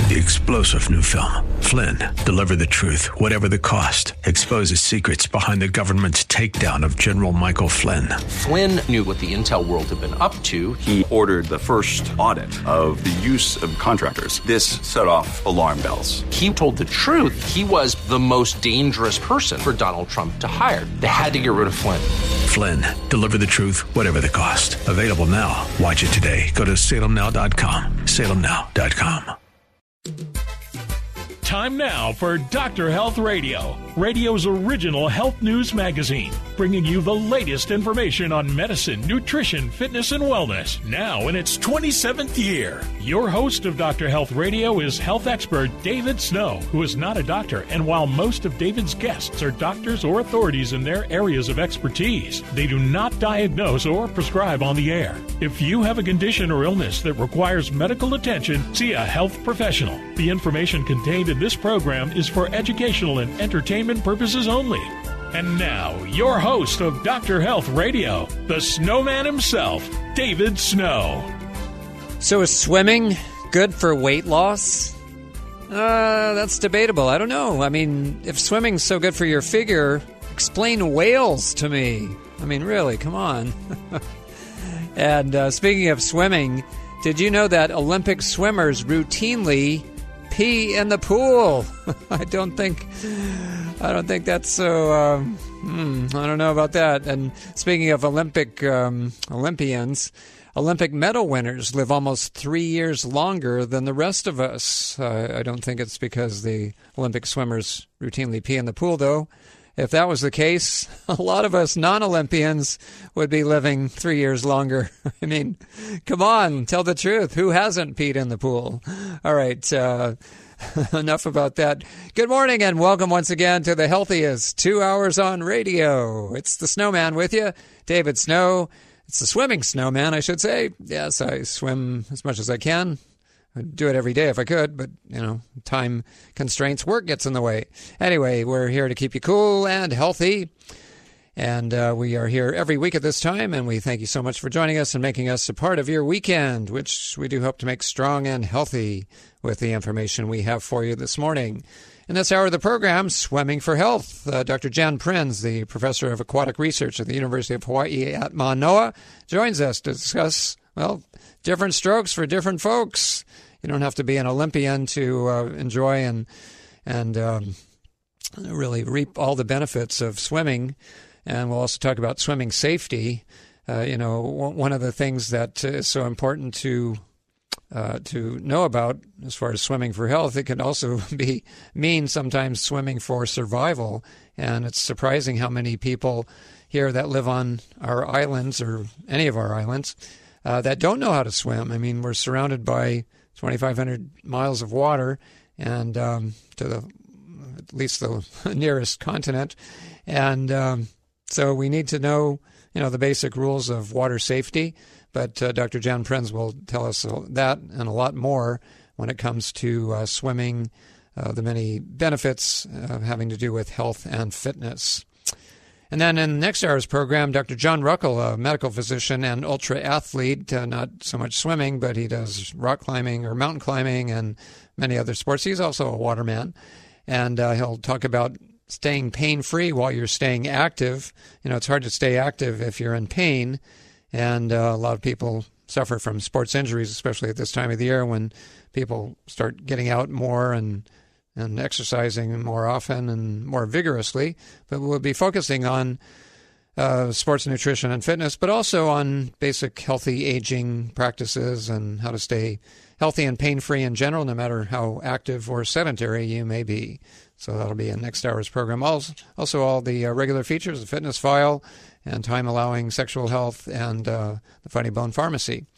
The explosive new film, Flynn, deliver the truth, whatever the cost, exposes secrets behind the government's takedown of General Michael Flynn. Flynn knew what the intel world had been up to. He ordered the first audit of the use of contractors. This set off alarm bells. He told the truth. He was the most dangerous person for Donald Trump to hire. They had to get rid of Flynn. Flynn, deliver the truth, whatever the cost. Available now. Watch it today. Go to salemnow.com. salemnow.com. Time now for Dr. Health Radio, radio's original health news magazine, bringing you the latest information on medicine, nutrition, fitness, and wellness. Now in its 27th year, your host of Dr. Health Radio is health expert David Snow, who is not a doctor, and while most of David's guests are doctors or authorities in their areas of expertise, they do not diagnose or prescribe on the air. If you have a condition or illness that requires medical attention, see a health professional. The information contained in this program is for educational and entertainment purposes only. And now, your host of Dr. Health Radio, the snowman himself, David Snow. So is swimming good for weight loss? That's debatable. I don't know. I mean, if swimming's so good for your figure, explain whales to me. I mean, really, come on. And speaking of swimming, did you know that Olympic swimmers routinely pee in the pool? I don't think that's so. I don't know about that. And speaking of Olympians, Olympic medal winners live almost 3 years longer than the rest of us. I don't think it's because the Olympic swimmers routinely pee in the pool, though. If that was the case, a lot of us non-Olympians would be living 3 years longer. I mean, come on, tell the truth. Who hasn't peed in the pool? All right, enough about that. Good morning and welcome once again to the healthiest 2 hours on radio. It's the Snowman with you, David Snow. It's the swimming snowman, I should say. Yes, I swim as much as I can. I'd do it every day if I could, but, time constraints, work gets in the way. Anyway, we're here to keep you cool and healthy, and we are here every week at this time, and we thank you so much for joining us and making us a part of your weekend, which we do hope to make strong and healthy with the information we have for you this morning. In this hour of the program, Swimming for Health, Dr. Jan Prinz, the professor of aquatic research at the University of Hawaii at Manoa, joins us to discuss, different strokes for different folks. You don't have to be an Olympian to enjoy and really reap all the benefits of swimming. And we'll also talk about swimming safety. One of the things that is so important to know about as far as swimming for health, it can also mean sometimes swimming for survival. And it's surprising how many people here that live on our islands or any of our islands that don't know how to swim. I mean, we're surrounded by 2,500 miles of water and to at least the nearest continent. And so we need to know, the basic rules of water safety. But Dr. Jan Prinz will tell us that and a lot more when it comes to swimming, the many benefits having to do with health and fitness. And then in next hour's program, Dr. John Ruckel, a medical physician and ultra-athlete, not so much swimming, but he does rock climbing or mountain climbing and many other sports. He's also a waterman, and he'll talk about staying pain-free while you're staying active. It's hard to stay active if you're in pain, and a lot of people suffer from sports injuries, especially at this time of the year when people start getting out more and exercising more often and more vigorously. But we'll be focusing on sports nutrition and fitness, but also on basic healthy aging practices and how to stay healthy and pain-free in general, no matter how active or sedentary you may be. So that'll be in next hour's program. Also all the regular features, the fitness file, and time-allowing sexual health, and the Funny Bone Pharmacy.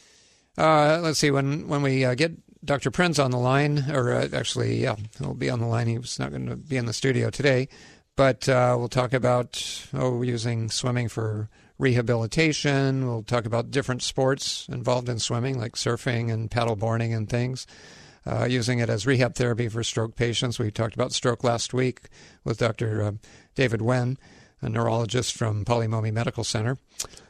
Let's see, when we get Dr. Prinz on the line, or he'll be on the line. He was not going to be in the studio today, but we'll talk about using swimming for rehabilitation. We'll talk about different sports involved in swimming, like surfing and paddleboarding and things, using it as rehab therapy for stroke patients. We talked about stroke last week with Dr. David Wen, a neurologist from Polimomi Medical Center.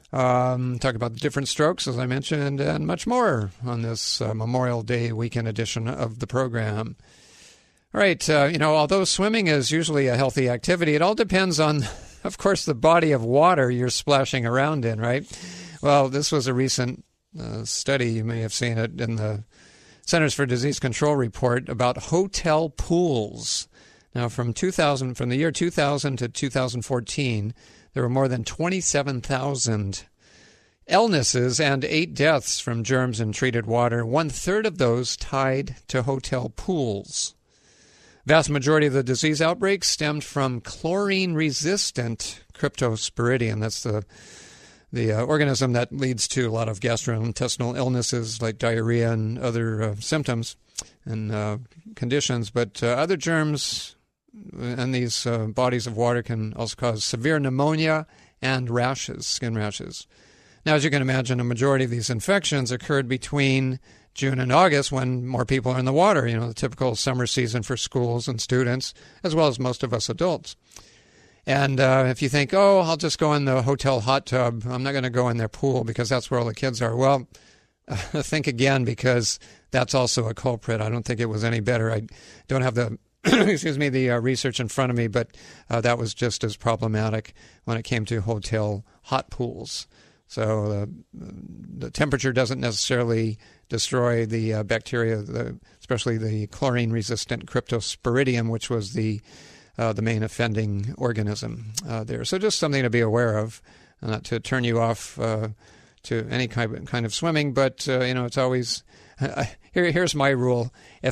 Talk about the different strokes, as I mentioned, and much more on this Memorial Day weekend edition of the program. All right, although swimming is usually a healthy activity, it all depends on, of course, the body of water you're splashing around in, right? Well, this was a recent study, you may have seen it in the Centers for Disease Control report about hotel pools. Now, from the year 2000 to 2014, there were more than 27,000 illnesses and 8 deaths from germs in treated water, 1/3 of those tied to hotel pools. Vast majority of the disease outbreaks stemmed from chlorine-resistant Cryptosporidium. That's the organism that leads to a lot of gastrointestinal illnesses like diarrhea and other symptoms and conditions. But other germs in these bodies of water can also cause severe pneumonia and rashes, skin rashes. Now, as you can imagine, a majority of these infections occurred between June and August when more people are in the water, the typical summer season for schools and students, as well as most of us adults. And if you think, I'll just go in the hotel hot tub, I'm not going to go in their pool because that's where all the kids are. Well, think again, because that's also a culprit. I don't think it was any better. I don't have the the research in front of me, but that was just as problematic when it came to hotel hot pools. So the temperature doesn't necessarily destroy the bacteria, especially the chlorine-resistant Cryptosporidium, which was the main offending organism there. So just something to be aware of, not to turn you off to any kind of swimming, but it's always here's my rule: if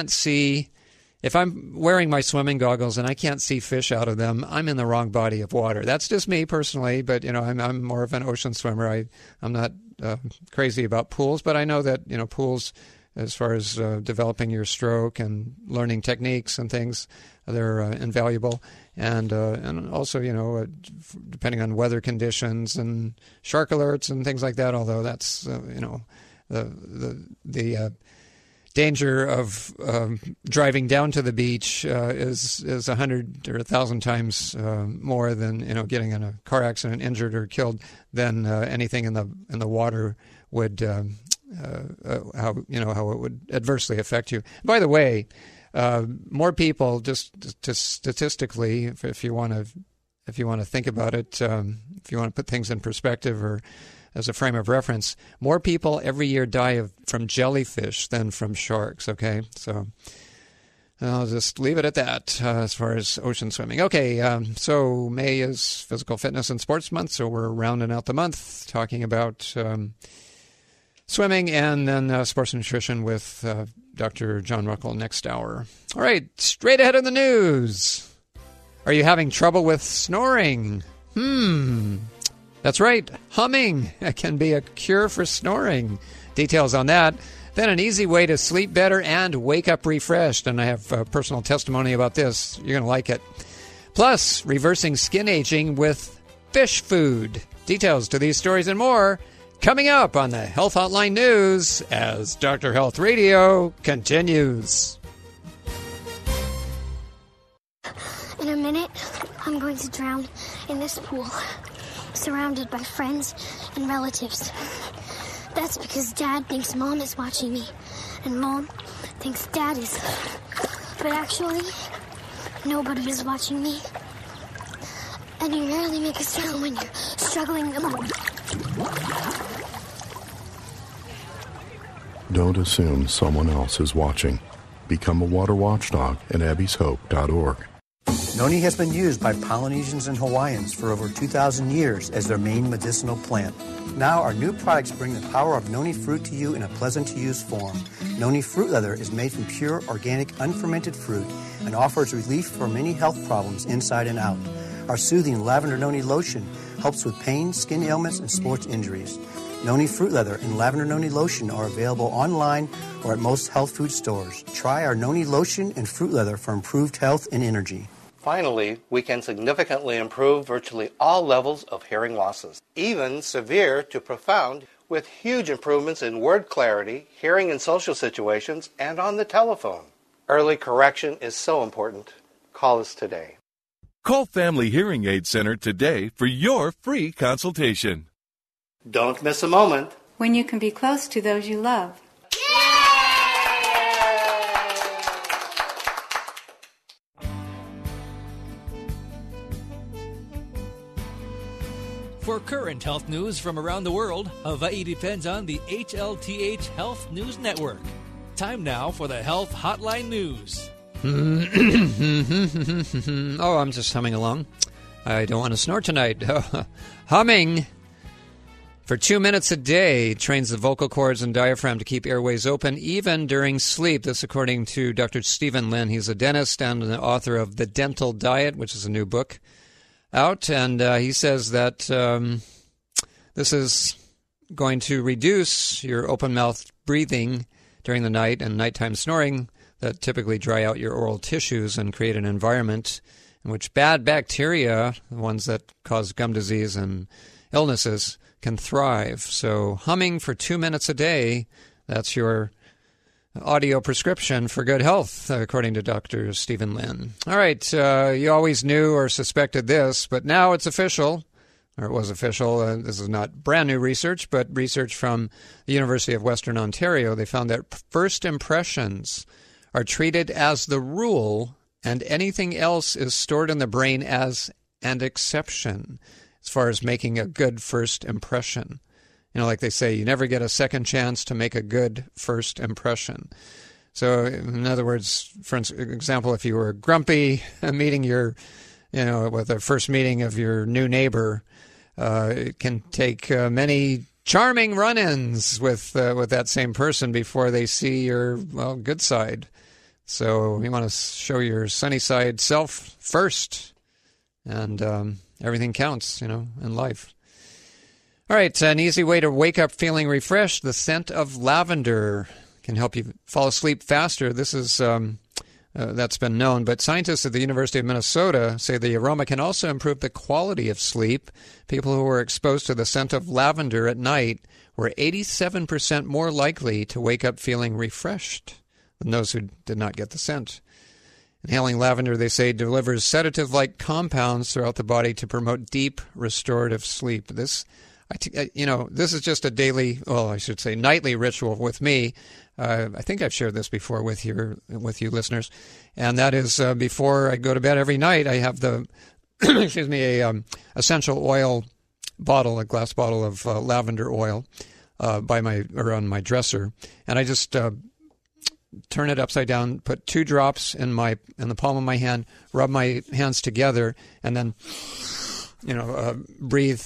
I'm wearing my swimming goggles and I can't see fish out of them, I'm in the wrong body of water. That's just me personally, but I'm more of an ocean swimmer. I'm not crazy about pools, but I know that pools, as far as developing your stroke and learning techniques and things, they're invaluable. And also, depending on weather conditions and shark alerts and things like that, although that's, the danger of driving down to the beach is 100 or 1,000 times more than getting in a car accident, injured or killed, than anything in the water would how it would adversely affect you. By the way, more people, just statistically, if you want to think about it, if you want to put things in perspective or as a frame of reference, more people every year die from jellyfish than from sharks, okay? So I'll just leave it at that as far as ocean swimming. Okay, so May is Physical Fitness and Sports Month, so we're rounding out the month talking about swimming and then sports nutrition with Dr. John Ruckel next hour. All right, straight ahead in the news. Are you having trouble with snoring? That's right, humming can be a cure for snoring. Details on that. Then an easy way to sleep better and wake up refreshed. And I have personal testimony about this. You're going to like it. Plus, reversing skin aging with fish food. Details to these stories and more coming up on the Health Hotline News as Dr. Health Radio continues. In a minute, I'm going to drown in this pool, surrounded by friends and relatives. That's because Dad thinks Mom is watching me, and Mom thinks Dad is. But actually, nobody is watching me. And you rarely make a sound when you're struggling. Don't assume someone else is watching. Become a water watchdog at abbyshope.org. Noni has been used by Polynesians and Hawaiians for over 2,000 years as their main medicinal plant. Now our new products bring the power of noni fruit to you in a pleasant-to-use form. Noni fruit leather is made from pure, organic, unfermented fruit and offers relief for many health problems inside and out. Our soothing lavender noni lotion helps with pain, skin ailments, and sports injuries. Noni fruit leather and lavender noni lotion are available online or at most health food stores. Try our noni lotion and fruit leather for improved health and energy. Finally, we can significantly improve virtually all levels of hearing losses, even severe to profound, with huge improvements in word clarity, hearing in social situations, and on the telephone. Early correction is so important. Call us today. Call Family Hearing Aid Center today for your free consultation. Don't miss a moment when you can be close to those you love. For current health news from around the world, Hawaii depends on the HLTH Health News Network. Time now for the Health Hotline News. Oh, I'm just humming along. I don't want to snore tonight. Humming for 2 minutes a day trains the vocal cords and diaphragm to keep airways open even during sleep. This according to Dr. Stephen Lin. He's a dentist and the author of The Dental Diet, which is a new book out. And he says that this is going to reduce your open-mouthed breathing during the night and nighttime snoring that typically dry out your oral tissues and create an environment in which bad bacteria, the ones that cause gum disease and illnesses, can thrive. So humming for 2 minutes a day, that's your audio prescription for good health, according to Dr. Stephen Lin. All right, you always knew or suspected this, but now it's official, or it was official. This is not brand new research, but research from the University of Western Ontario. They found that first impressions are treated as the rule, and anything else is stored in the brain as an exception as far as making a good first impression. You know, like they say, you never get a second chance to make a good first impression. So, in other words, for example, if you were grumpy meeting with the first meeting of your new neighbor, it can take many charming run-ins with that same person before they see your, good side. So you want to show your sunny side self first, and everything counts, in life. All right, an easy way to wake up feeling refreshed, the scent of lavender can help you fall asleep faster. This is that's been known, but scientists at the University of Minnesota say the aroma can also improve the quality of sleep. People who were exposed to the scent of lavender at night were 87% more likely to wake up feeling refreshed than those who did not get the scent. Inhaling lavender, they say, delivers sedative-like compounds throughout the body to promote deep restorative sleep. This is just a nightly ritual with me. I think I've shared this before with you listeners, and that is before I go to bed every night, I have the essential oil bottle, a glass bottle of lavender oil, on my dresser, and I just turn it upside down, put 2 drops in the palm of my hand, rub my hands together, and then breathe,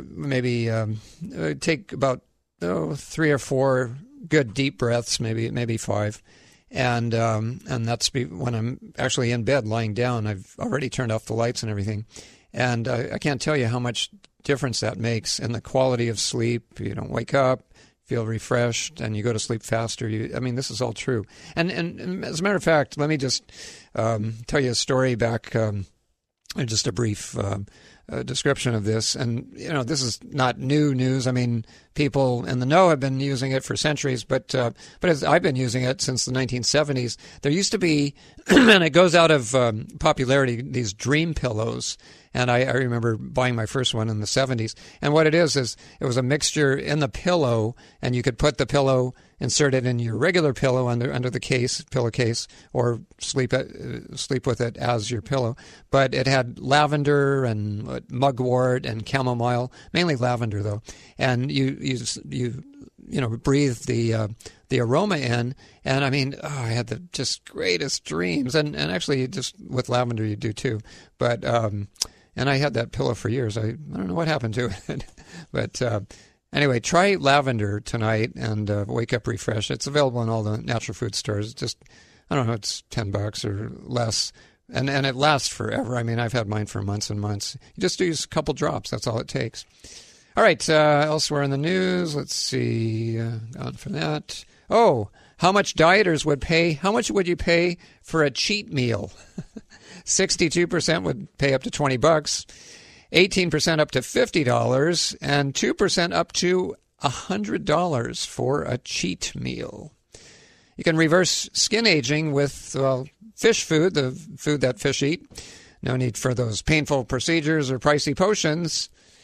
take about 3 or 4 good deep breaths, maybe 5. And that's when I'm actually in bed lying down. I've already turned off the lights and everything. And I can't tell you how much difference that makes in the quality of sleep. You don't wake up, feel refreshed, and you go to sleep faster. This is all true. And as a matter of fact, let me just tell you a story back, just a brief description of this. And, this is not new news. People in the know have been using it for centuries, but as I've been using it since the 1970s. There used to be, and it goes out of popularity, these dream pillows. And I remember buying my first one in the 70s. And what it is it was a mixture in the pillow, and you could put the pillow, insert it in your regular pillow under the pillowcase, or sleep with it as your pillow. But it had lavender and mugwort and chamomile, mainly lavender though. And you breathe the aroma in, and I had the just greatest dreams. And actually, just with lavender, you do too. But and I had that pillow for years. I don't know what happened to it. But anyway, try lavender tonight and wake up refreshed. It's available in all the natural food stores. Just, it's $10 or less. And it lasts forever. I've had mine for months and months. You just use a couple drops. That's all it takes. All right, elsewhere in the news, let's see. Gone for that. Oh, how much dieters would pay? How much would you pay for a cheat meal? 62% would pay up to $20, 18% up to $50, and 2% up to $100 for a cheat meal. You can reverse skin aging with fish food, the food that fish eat. No need for those painful procedures or pricey potions.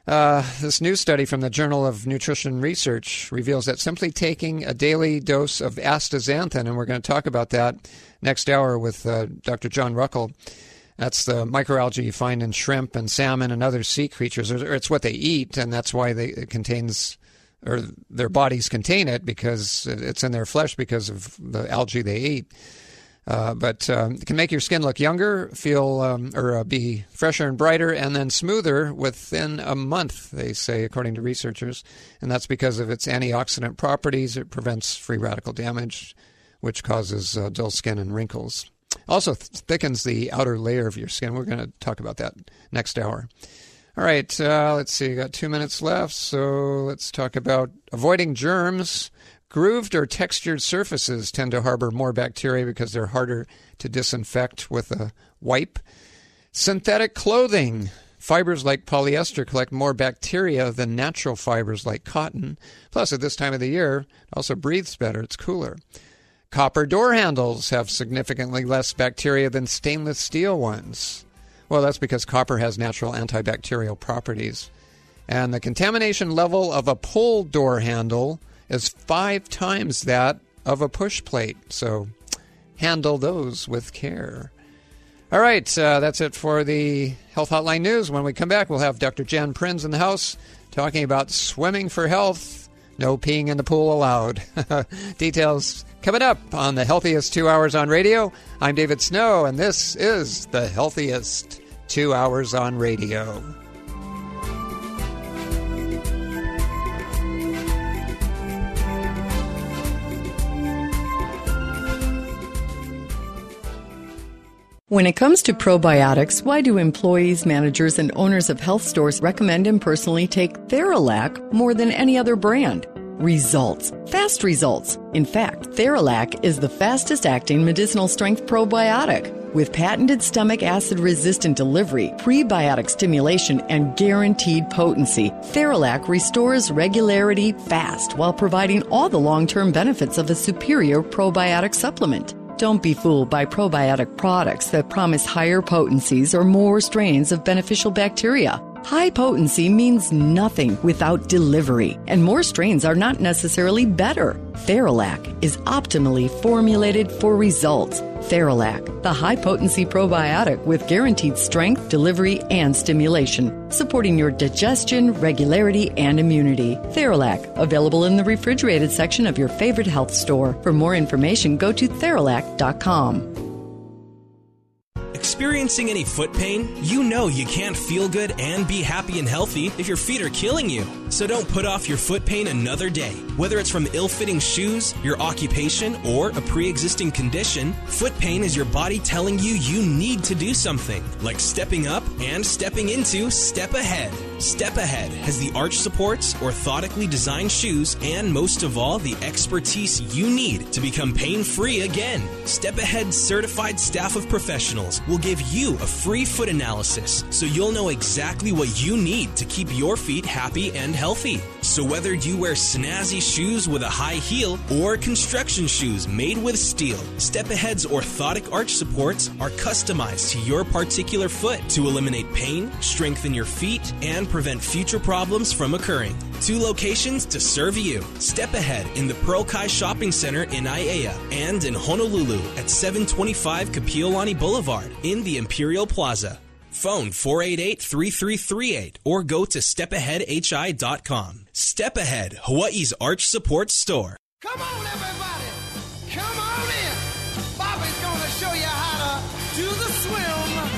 This new study from the Journal of Nutrition Research reveals that simply taking a daily dose of astaxanthin, and we're going to talk about that next hour with Dr. John Ruckel. That's the microalgae you find in shrimp and salmon and other sea creatures. Or it's what they eat, and that's why it contains, or their bodies contain it, because it's in their flesh because of the algae they eat. But it can make your skin look younger, feel be fresher and brighter, and then smoother within a month, they say, according to researchers. And that's because of its antioxidant properties. It prevents free radical damage, which causes dull skin and wrinkles. Also thickens the outer layer of your skin. We're going to talk about that next hour. All right, let's see. Got 2 minutes left, so let's talk about avoiding germs. Grooved or textured surfaces tend to harbor more bacteria because they're harder to disinfect with a wipe. Synthetic clothing. Fibers like polyester collect more bacteria than natural fibers like cotton. Plus, at this time of the year, it also breathes better. It's cooler. Copper door handles have significantly less bacteria than stainless steel ones. Well, that's because copper has natural antibacterial properties. And the contamination level of a pull door handle is 5 times that of a push plate. So handle those with care. All right, that's it for the Health Hotline News. When we come back, we'll have Dr. Jan Prinz in the house talking about swimming for health. No peeing in the pool allowed. Details coming up on the Healthiest 2 Hours on Radio. I'm David Snow, and this is the Healthiest 2 Hours on Radio. When it comes to probiotics, why do employees, managers, and owners of health stores recommend and personally take Theralac more than any other brand? Results. Fast results. In fact, Theralac is the fastest-acting medicinal-strength probiotic. With patented stomach acid-resistant delivery, prebiotic stimulation, and guaranteed potency, Theralac restores regularity fast while providing all the long-term benefits of a superior probiotic supplement. Don't be fooled by probiotic products that promise higher potencies or more strains of beneficial bacteria. High potency means nothing without delivery, and more strains are not necessarily better. Theralac is optimally formulated for results. Theralac, the high-potency probiotic with guaranteed strength, delivery, and stimulation, supporting your digestion, regularity, and immunity. Theralac, available in the refrigerated section of your favorite health store. For more information, go to Theralac.com. Experiencing any foot pain? You know you can't feel good and be happy and healthy if your feet are killing you. So don't put off your foot pain another day. Whether it's from ill-fitting shoes, your occupation, or a pre-existing condition, foot pain is your body telling you you need to do something, like stepping up and stepping into Step Ahead. Step Ahead has the arch supports, orthotically designed shoes, and most of all, the expertise you need to become pain-free again. Step Ahead's certified staff of professionals will give you a free foot analysis so you'll know exactly what you need to keep your feet happy and healthy. So whether you wear snazzy shoes with a high heel or construction shoes made with steel, Step Ahead's orthotic arch supports are customized to your particular foot to eliminate pain, strengthen your feet, and prevent future problems from occurring. 2 locations to serve you. Step Ahead in the Pearl Kai Shopping Center in Aiea and in Honolulu at 725 Kapiolani Boulevard in the Imperial Plaza. Phone 488-3338 or go to stepaheadhi.com. Step Ahead, Hawaii's arch support store. Come on, everybody. Come on in. Bobby's going to show you how to do the swim.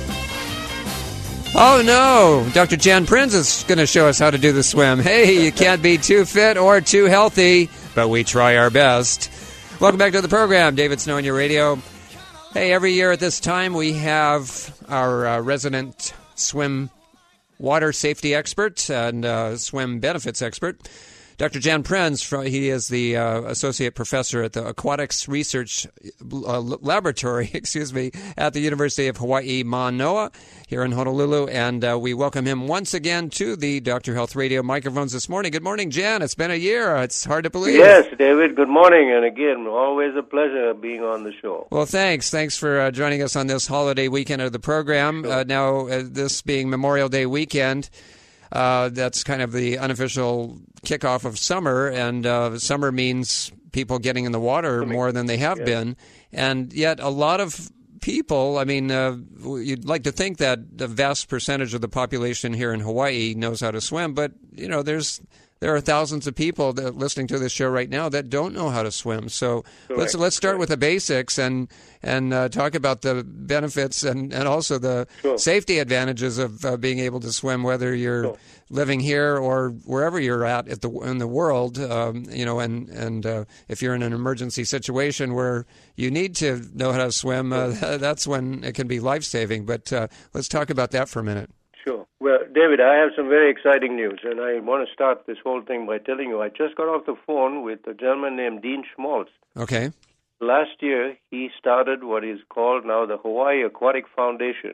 Oh, no. Dr. Jan Prinz is going to show us how to do the swim. Hey, you can't be too fit or too healthy, but we try our best. Welcome back to the program. David Snow on your radio. Hey, every year at this time we have our resident swim water safety expert and swim benefits expert, Dr. Jan Prinz. He is the associate professor at the Aquatics Research Laboratory, at the University of Hawaii Manoa here in Honolulu. And we welcome him once again to the Dr. Health Radio microphones this morning. Good morning, Jan. It's been a year. It's hard to believe. Yes, David. Good morning. And again, always a pleasure being on the show. Well, thanks. Thanks for joining us on this holiday weekend of the program. Sure. Now, this being Memorial Day weekend, That's kind of the unofficial kickoff of summer, and summer means people getting in the water more than they have been. And yet a lot of people, I mean, you'd like to think that the vast percentage of the population here in Hawaii knows how to swim, but, you know, there are thousands of people that listening to this show right now that don't know how to swim. So let's start with the basics and talk about the benefits and also the safety advantages of being able to swim, whether you're living here or wherever you're at in the world. You know, and if you're in an emergency situation where you need to know how to swim, that's when it can be life-saving. But let's talk about that for a minute. Sure. Well, David, I have some very exciting news, and I want to start this whole thing by telling you I just got off the phone with a gentleman named Dean Schmaltz. Okay. Last year, he started what is called now the Hawaii Aquatic Foundation.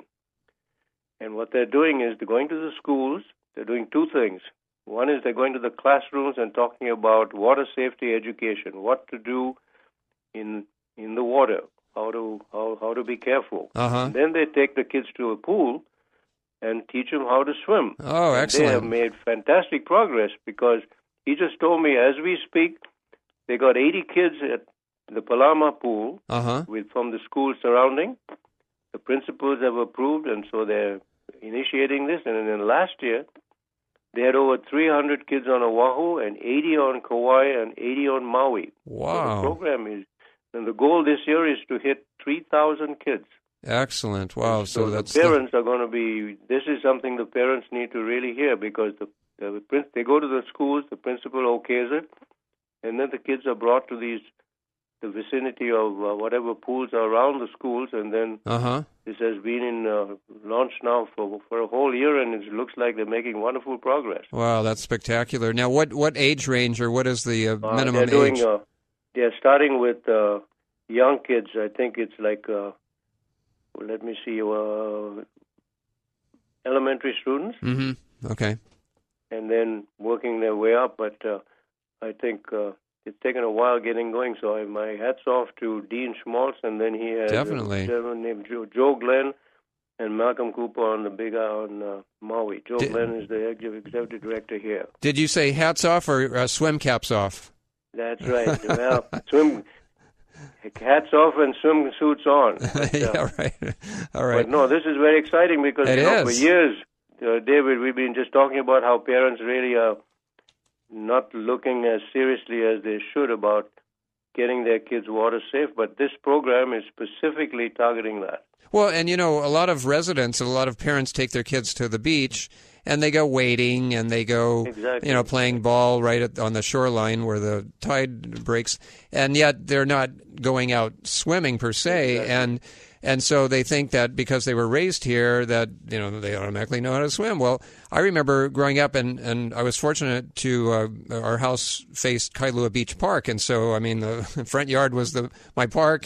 And what they're doing is they're going to the schools. They're doing two things. One is they're going to the classrooms and talking about water safety education, what to do in the water, how to be careful. And then they take the kids to a pool and teach them how to swim. Oh, excellent. They have made fantastic progress because he just told me as we speak, they got 80 kids at the Palama pool from the schools surrounding. The principals have approved, and so they're initiating this. And then last year, they had over 300 kids on Oahu and 80 on Kauai and 80 on Maui. Wow. So the program is, and the goal this year is to hit 3,000 kids. Excellent. Wow. So the parents are going to be, this is something the parents need to really hear because they go to the schools, the principal okays it, and then the kids are brought to the vicinity of whatever pools are around the schools, and then this has been in launch now for a whole year, and it looks like they're making wonderful progress. Wow, that's spectacular. Now, what age range or what is the minimum age? They're starting with young kids. I think it's like... let me see, elementary students. Okay. And then working their way up, but I think it's taken a while getting going, so my hat's off to Dean Schmaltz, and then he has a gentleman named Joe Glenn and Malcolm Cooper on the Big Island on Maui. Joe Glenn is the executive director here. Did you say hats off or swim caps off? That's right. Well, swim... hats off and swimsuits on. But, yeah, right. All right. But no, this is very exciting because for years, David, we've been just talking about how parents really are not looking as seriously as they should about getting their kids water safe, but this program is specifically targeting that. Well, and you know, a lot of residents, a lot of parents take their kids to the beach and they go wading and they go, you know, playing ball right on the shoreline where the tide breaks, and yet they're not going out swimming per se, and so they think that because they were raised here that, you know, they automatically know how to swim. Well, I remember growing up, and I was fortunate to our house faced Kailua Beach Park, and so I mean the front yard was my park,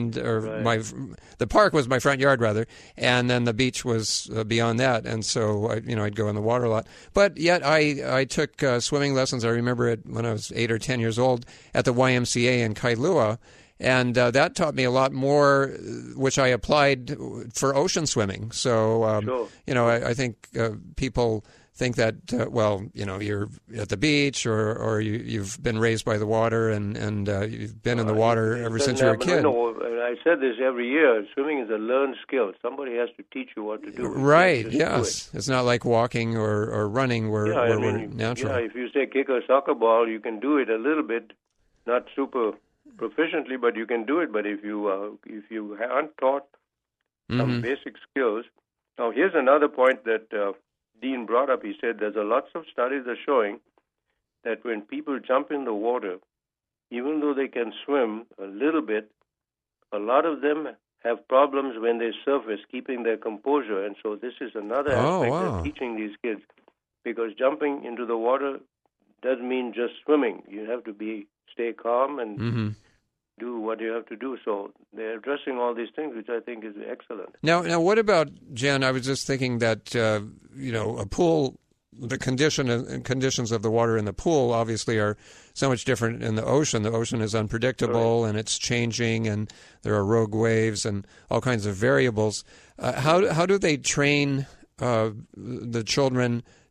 the park was my front yard rather, and then the beach was beyond that, and so I'd go in the water a lot. But yet I took swimming lessons. I remember it when I was 8 or 10 years old at the YMCA in Kailua. And that taught me a lot more, which I applied for ocean swimming. So, I think people think that, you're at the beach or you've been raised by the water and you've been in the water ever since you were a kid. I said this every year. Swimming is a learned skill. Somebody has to teach you what to do. Right, yes. It's not like walking or running where we're natural. Yeah, if you say kick a soccer ball, you can do it a little bit, not super proficiently, but you can do it. But if you aren't taught some basic skills, now here's another point that Dean brought up. He said there's lots of studies are showing that when people jump in the water, even though they can swim a little bit, a lot of them have problems when they surface, keeping their composure. And so this is another aspect of teaching these kids, because jumping into the water doesn't mean just swimming. You have to stay calm and do what you have to do. So they're addressing all these things, which I think is excellent. Now, what about, Jen, I was just thinking that, a pool, the conditions of the water in the pool obviously are so much different in the ocean. The ocean is unpredictable and it's changing, and there are rogue waves and all kinds of variables. How do they train the children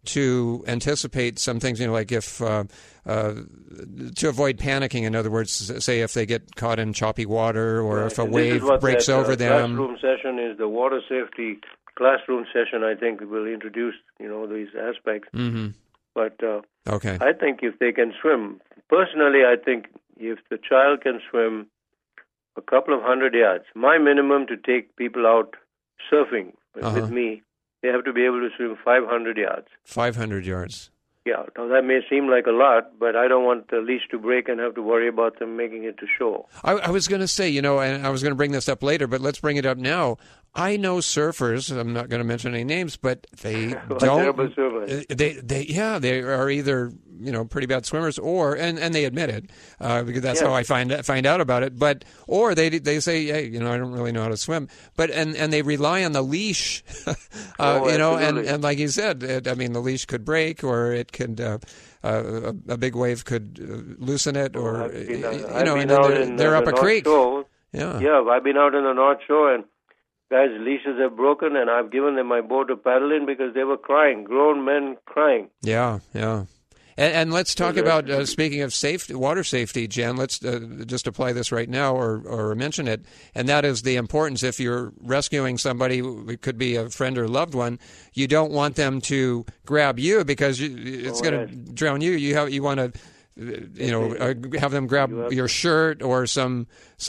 to anticipate some things, like if to avoid panicking. In other words, say if they get caught in choppy water or if a wave breaks over them. Classroom session is the water safety classroom session. I think will introduce these aspects. Mm-hmm. But okay, I think if they can swim, personally, I think if the child can swim a couple of 100 yards, my minimum to take people out surfing with me, they have to be able to swim 500 yards. 500 yards. Yeah, now that may seem like a lot, but I don't want the leash to break and have to worry about them making it to shore. I was going to say, and I was going to bring this up later, but let's bring it up now. I know surfers. I'm not going to mention any names, but they don't. Terrible surfers. They are either pretty bad swimmers, or and they admit it because that's how I find out about it. But or they say, hey, I don't really know how to swim, but and they rely on the leash, and like you said, the leash could break, or it could. A big wave could loosen it, or they're up a creek. Shore. Yeah, I've been out in the North Shore, and guys' leashes have broken, and I've given them my boat to paddle in because they were crying, grown men crying. Yeah. And let's talk about, speaking of water safety, Jen, let's just apply this right now or mention it, and that is the importance. If you're rescuing somebody, it could be a friend or loved one, you don't want them to grab you because it's going to drown you. You want to have them grab your shirt or some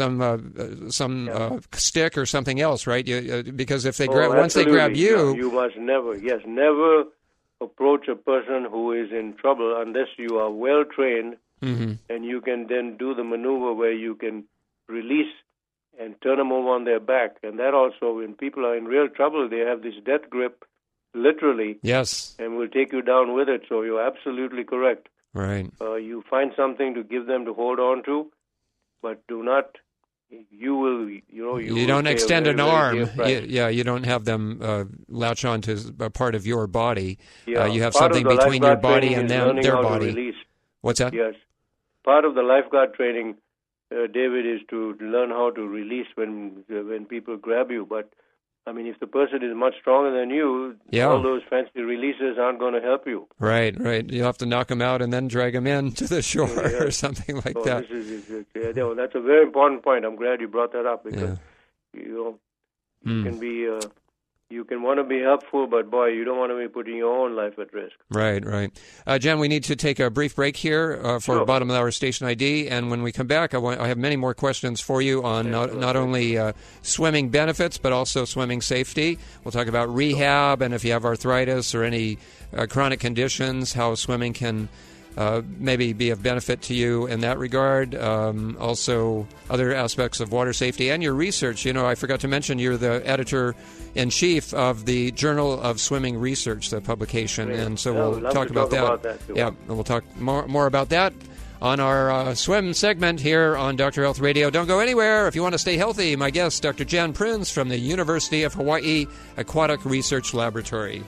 stick or something else, right? Because if they once they grab you, you must never approach a person who is in trouble unless you are well trained, and you can then do the maneuver where you can release and turn them over on their back. And that also, when people are in real trouble, they have this death grip, literally. Yes. And will take you down with it. So you're absolutely correct. Right. You find something to give them to hold on to, but do not. You don't extend an arm. You don't have them latch on to a part of your body. Yeah. You have something between your body and their body. Release. What's that? Yes. Part of the lifeguard training, David, is to learn how to release when people grab you. But if the person is much stronger than you, all those fancy releases aren't going to help you. Right. You'll have to knock them out and then drag them in to the shore or something like that. That's a very important point. I'm glad you brought that up because you can be you can want to be helpful, but boy, you don't want to be putting your own life at risk. Right. Jen, we need to take a brief break here for bottom of the hour station ID, and when we come back, I have many more questions for you on not only swimming benefits, but also swimming safety. We'll talk about rehab, and if you have arthritis or any chronic conditions, how swimming can maybe be of benefit to you in that regard. Also, other aspects of water safety and your research. I forgot to mention you're the editor-in-chief of the Journal of Swimming Research, the publication, and so we'll talk about that. And we'll talk more about that on our swim segment here on Dr. Health Radio. Don't go anywhere if you want to stay healthy. My guest, Dr. Jen Prinz from the University of Hawaii Aquatic Research Laboratory.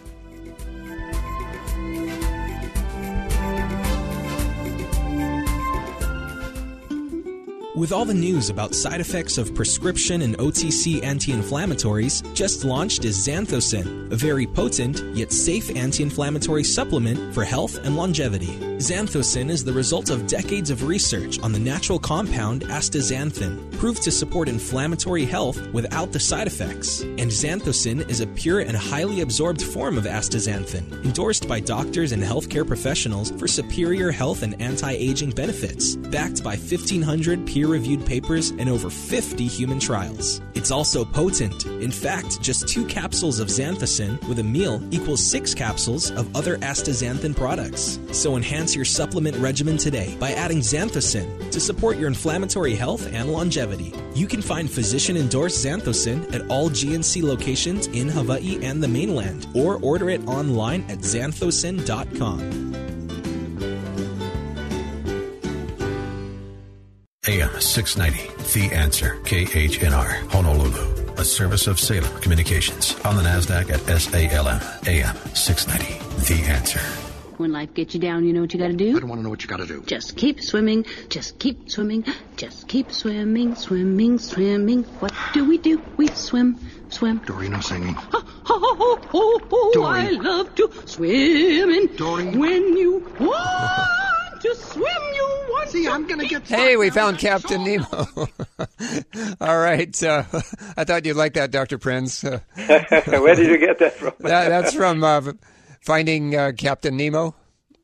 With all the news about side effects of prescription and OTC anti-inflammatories, just launched is Xanthosin, a very potent yet safe anti-inflammatory supplement for health and longevity. Xanthosin is the result of decades of research on the natural compound astaxanthin, proved to support inflammatory health without the side effects. And Xanthosin is a pure and highly absorbed form of astaxanthin, endorsed by doctors and healthcare professionals for superior health and anti-aging benefits, backed by 1,500 peer-reviewed papers and over 50 human trials. It's also potent. In fact, just 2 capsules of Xanthosin with a meal equals 6 capsules of other astaxanthin products. So enhance your supplement regimen today by adding Xanthosin to support your inflammatory health and longevity. You can find physician-endorsed Xanthosin at all GNC locations in Hawaii and the mainland, or order it online at xanthosin.com. AM 690, The Answer, KHNR, Honolulu, a service of Salem Communications, on the NASDAQ at SALM, AM 690, The Answer. When life gets you down, you know what you gotta do? I don't want to know what you gotta do. Just keep swimming, just keep swimming, just keep swimming, swimming, swimming. What do? We swim, swim. Doreen, I'm singing. I love to swim. And Doreen. When you want to swim, you want See, I'm gonna get... Hey, we found Captain Nemo. All right. I thought you'd like that, Dr. Prinz. Where did you get that from? That's from Finding Captain Nemo.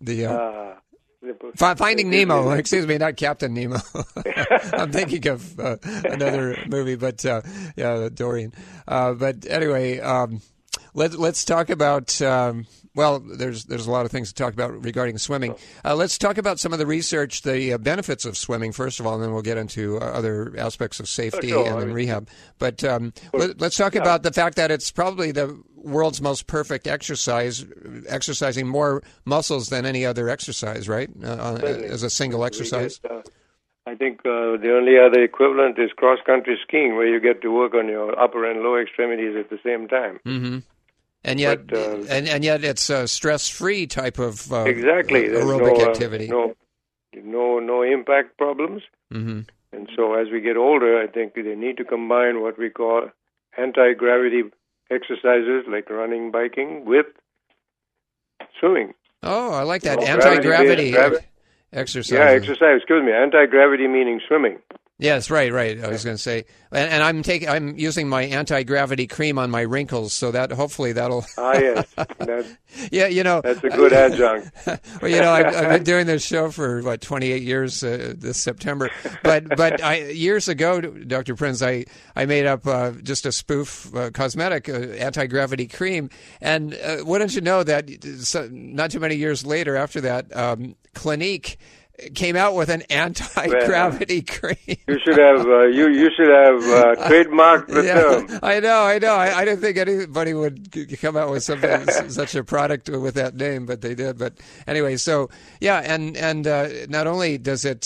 Finding Nemo. Excuse me, not Captain Nemo. I'm thinking of another movie, but yeah, Dorian. But anyway, let's talk about. Well, there's a lot of things to talk about regarding swimming. Let's talk about some of the research, the benefits of swimming, first of all, and then we'll get into other aspects of safety and then rehab. But let's talk about the fact that it's probably the world's most perfect exercise, exercising more muscles than any other exercise, right? As a single exercise. I think the only other equivalent is cross-country skiing, where you get to work on your upper and lower extremities at the same time. Mm-hmm. And yet, and yet, it's a stress-free type of exactly aerobic activity. No impact problems. Mm-hmm. And so, as we get older, I think they need to combine what we call anti-gravity exercises, like running, biking, with swimming. Oh, I like that anti-gravity exercise. Yeah, exercise. Excuse me, anti-gravity meaning swimming. Yes, right. I was going to say, and I'm using my anti-gravity cream on my wrinkles, so that hopefully that'll. Yes. Yeah, that's a good adjunct. Well, I've been doing this show for 28 years this September, but years ago, Dr. Prinz, I made up just a spoof cosmetic anti-gravity cream, and wouldn't you know that not too many years later after that, Clinique came out with an anti-gravity cream. You should have trademarked the term. I know. I didn't think anybody would come out with such a product with that name, but they did. But anyway, so yeah, and not only does it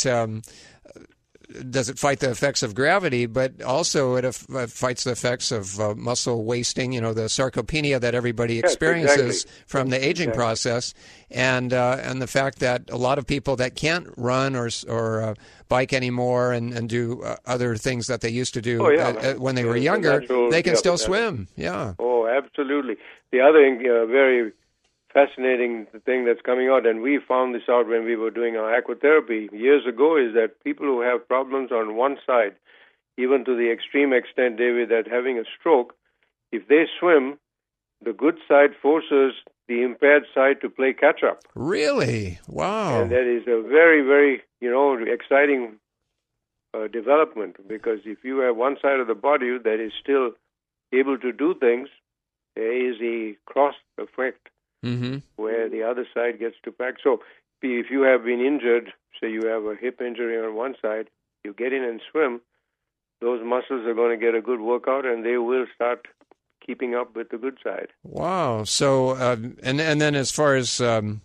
fight the effects of gravity, but also it fights the effects of muscle wasting, the sarcopenia that everybody experiences from the aging process, and the fact that a lot of people that can't run or bike anymore and do other things that they used to do when they were younger, they can still swim. Yeah. Oh, absolutely. The other very fascinating thing that's coming out, and we found this out when we were doing our aquatherapy years ago, is that people who have problems on one side, even to the extreme extent, David, that having a stroke, if they swim, the good side forces the impaired side to play catch-up. Really? Wow. And that is a very, very, exciting development, because if you have one side of the body that is still able to do things, there is a cross effect. Mm-hmm. Where the other side gets to pack. So if you have been injured, say you have a hip injury on one side, you get in and swim, those muscles are going to get a good workout, and they will start keeping up with the good side. Wow. So, and then as far as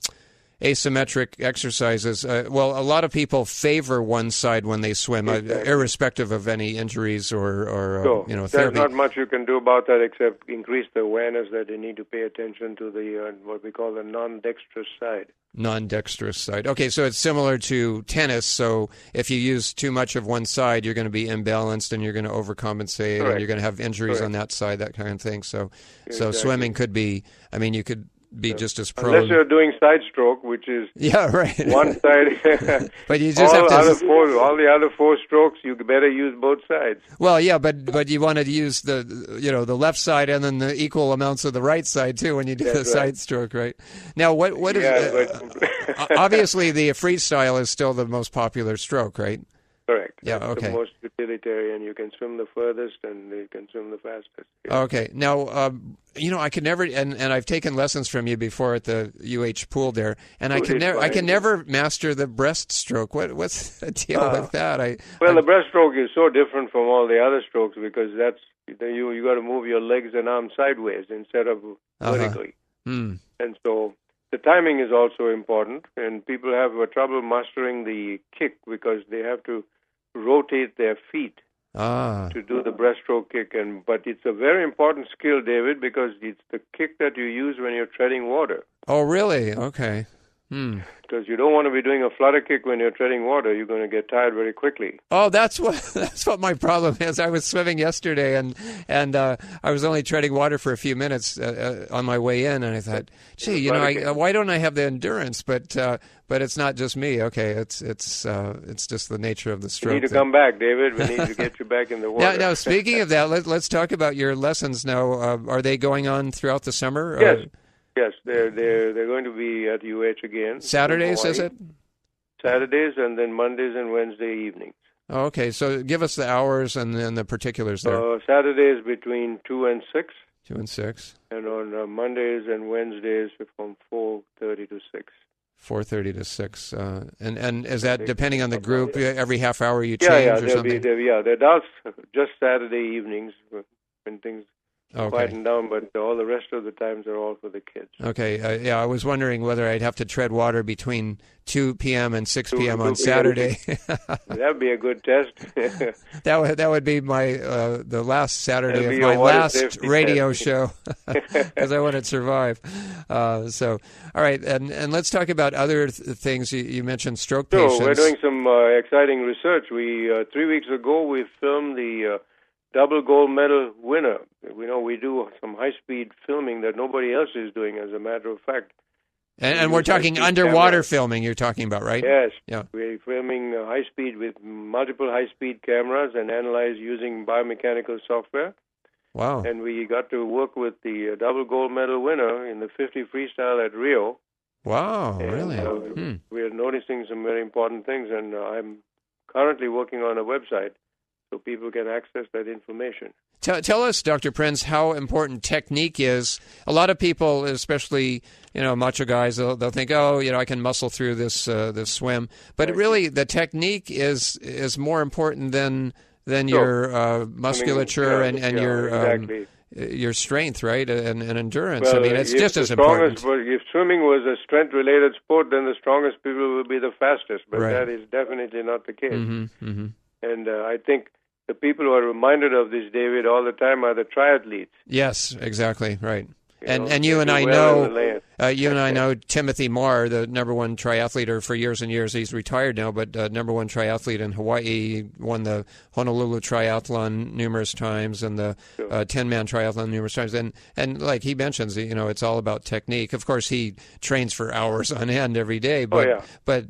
asymmetric exercises, well, a lot of people favor one side when they swim, irrespective of any injuries or there's therapy. Not much you can do about that except increase the awareness that they need to pay attention to the what we call the non-dexterous side. Non-dexterous side. Okay, so it's similar to tennis. So if you use too much of one side, you're going to be imbalanced and you're going to overcompensate, and you're going to have injuries on that side, that kind of thing. So swimming could be. I mean, you could be just as prone. Unless you're doing side stroke, which is one side. But you just have to. All the other four strokes, you better use both sides. Well, yeah, but you want to use the left side and then the equal amounts of the right side too when you do the side stroke, right? Now, what is obviously the freestyle is still the most popular stroke, right? Correct. Yeah. That's okay. the most utilitarian. You can swim the furthest and you can swim the fastest. Yeah. Okay. Now, I can never, and I've taken lessons from you before at the UH pool there, and I can never master the breaststroke. What's the deal with that? The breaststroke is so different from all the other strokes because that's you got to move your legs and arms sideways instead of vertically, and so. The timing is also important, and people have trouble mastering the kick because they have to rotate their feet to do the breaststroke kick. But it's a very important skill, David, because it's the kick that you use when you're treading water. Oh, really? Okay. Because you don't want to be doing a flutter kick when you're treading water. You're going to get tired very quickly. Oh, that's what my problem is. I was swimming yesterday, and I was only treading water for a few minutes on my way in, and I thought, gee, why don't I have the endurance? But it's not just me. Okay, it's just the nature of the stroke. You need to come back, David. We need to get you back in the water. Now, speaking of that, let's talk about your lessons now. Are they going on throughout the summer? Yes. Yes, they're going to be at UH again. Saturdays, is it? Saturdays, and then Mondays and Wednesday evenings. Oh, okay, so give us the hours and then the particulars there. Saturdays between 2 and 6. 2 and 6. And on Mondays and Wednesdays from 4:30 to 6. 4:30 to 6. And is that depending on the group? Every half hour you change or something? The adults just Saturday evenings when things quieten down, but all the rest of the times are all for the kids. Okay, I was wondering whether I'd have to tread water between 2 p.m. and 6 p.m. on Saturday. That would be a good test. that would be my the last Saturday of my last radio show, because I want to survive. So, all right, and let's talk about other things. You mentioned stroke patients. So we're doing some exciting research. We 3 weeks ago we filmed the double gold medal winner. We do some high-speed filming that nobody else is doing, as a matter of fact. And we're talking underwater filming you're talking about, right? Yes. Yeah. We're filming high-speed with multiple high-speed cameras and analyze using biomechanical software. Wow. And we got to work with the double gold medal winner in the 50 freestyle at Rio. Wow, really? We're noticing some very important things, and I'm currently working on a website so people can access that information. Tell us, Dr. Prinz, how important technique is. A lot of people, especially macho guys, they'll think, I can muscle through this swim. But really, the technique is more important than your musculature and your strength, right, and endurance. Well, it's just as important. If swimming was a strength-related sport, then the strongest people will be the fastest. But that is definitely not the case. Mm-hmm. And I think the people who are reminded of this, David, all the time are the triathletes. Yes, exactly, right. And you and I know Timothy Marr, the number one triathlete for years and years. He's retired now, but number one triathlete in Hawaii, won the Honolulu Triathlon numerous times and the 10-man triathlon numerous times. And like he mentions, it's all about technique. Of course, he trains for hours on end every day, but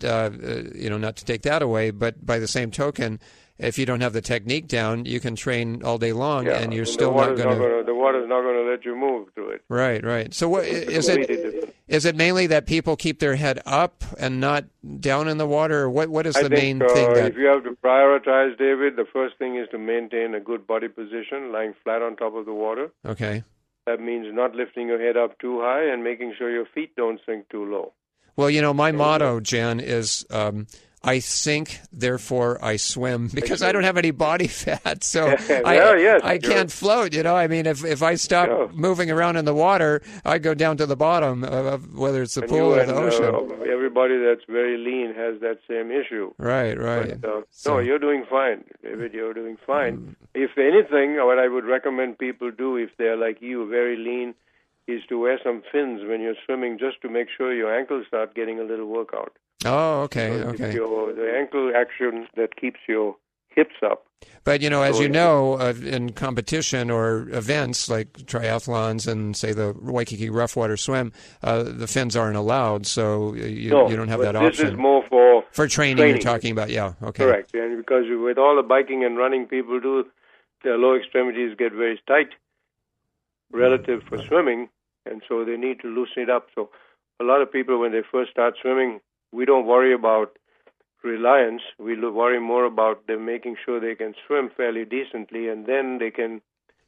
not to take that away. But by the same token, if you don't have the technique down, you can train all day long, and you're still not going to. The water's not going to let you move through it. Right. So what is it? Is it mainly that people keep their head up and not down in the water, or what is the main thing? If you have to prioritize, David, the first thing is to maintain a good body position, lying flat on top of the water. Okay. That means not lifting your head up too high and making sure your feet don't sink too low. Well, my motto, Jen, is I sink, therefore I swim, because I don't have any body fat, so I can't float. If I stop moving around in the water, I go down to the bottom, whether it's the pool or the ocean. Everybody that's very lean has that same issue. Right. But, no, you're doing fine, David. You're doing fine. If anything, what I would recommend people do, if they're like you, very lean, is to wear some fins when you're swimming, just to make sure your ankles start getting a little workout. Oh, okay. The ankle action that keeps your hips up. But, as in competition or events like triathlons and, say, the Waikiki Rough Water Swim, the fins aren't allowed, so you don't have that option. This is more for training you're talking about, yeah. Okay. Correct, and because with all the biking and running people do, their lower extremities get very tight relative for swimming, and so they need to loosen it up. So a lot of people, when they first start swimming, we don't worry about reliance. We worry more about them making sure they can swim fairly decently, and then they can